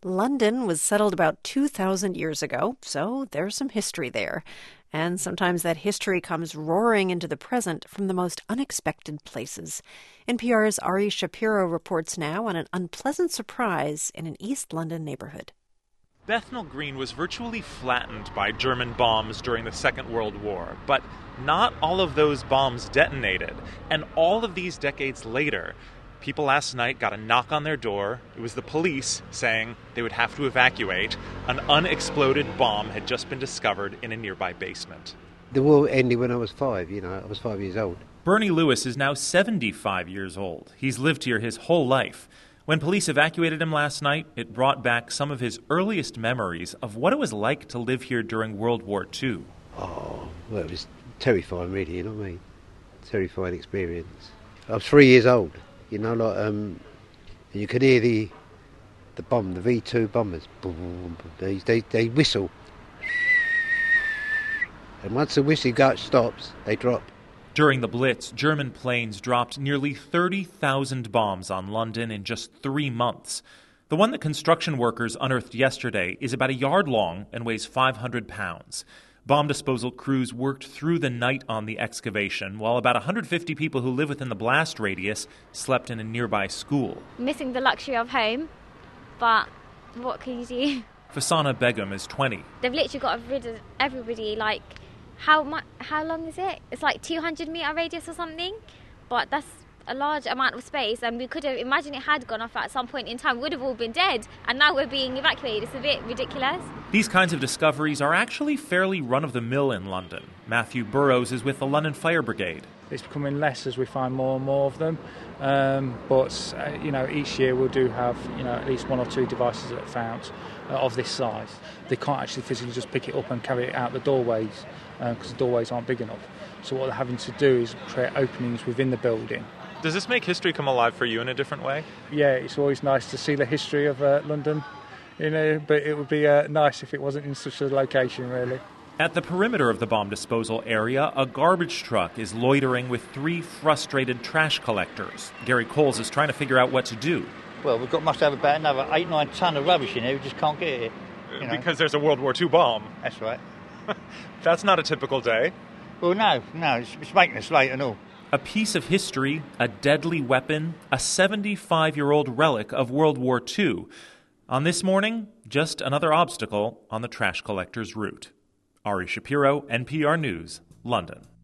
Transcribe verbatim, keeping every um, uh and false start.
London was settled about two thousand years ago, so there's some history there. And sometimes that history comes roaring into the present from the most unexpected places. N P R's Ari Shapiro reports now on an unpleasant surprise in an East London neighborhood. Bethnal Green was virtually flattened by German bombs during the Second World War, but not all of those bombs detonated. And all of these decades later, people last night got a knock on their door. It was the police saying they would have to evacuate. An unexploded bomb had just been discovered in a nearby basement. The war ended when I was five, you know, I was five years old. Bernie Lewis is now seventy-five years old. He's lived here his whole life. When police evacuated him last night, it brought back some of his earliest memories of what it was like to live here during World War Two. Oh, well, it was terrifying, really, you know what I mean? Terrifying experience. I was three years old, you know, like, um, and you could hear the the bomb, the V two bombers. Boom, they, they, they whistle. And once the whistle go, stops, they drop. During the Blitz, German planes dropped nearly thirty thousand bombs on London in just three months. The one that construction workers unearthed yesterday is about a yard long and weighs five hundred pounds. Bomb disposal crews worked through the night on the excavation, while about one hundred fifty people who live within the blast radius slept in a nearby school. Missing the luxury of home, but what can you do? Fasana Begum is twenty. They've literally got rid of everybody, like, How much? How long is it? It's like two hundred metre radius or something, but that's a large amount of space, and we could have imagined it had gone off at some point in time. We would have all been dead, and now we're being evacuated. It's a bit ridiculous. These kinds of discoveries are actually fairly run-of-the-mill in London. Matthew Burrows is with the London Fire Brigade. It's becoming less as we find more and more of them, um, but uh, you know, each year we'll do have you know at least one or two devices that are found uh, of this size. They can't actually physically just pick it up and carry it out the doorways because uh, the doorways aren't big enough. So what they're having to do is create openings within the building. Does this make history come alive for you in a different way? Yeah, it's always nice to see the history of uh, London, you know, but it would be uh, nice if it wasn't in such a location, really. At the perimeter of the bomb disposal area, a garbage truck is loitering with three frustrated trash collectors. Gary Coles is trying to figure out what to do. Well, we've got must have about another eight, nine tonne of rubbish in here. We just can't get it. You know. Because there's a World War Two bomb. That's right. That's not a typical day. Well, no, no, it's, it's making us late and all. A piece of history, a deadly weapon, a seventy-five-year-old relic of World War Two. On this morning, just another obstacle on the trash collector's route. Ari Shapiro, N P R News, London.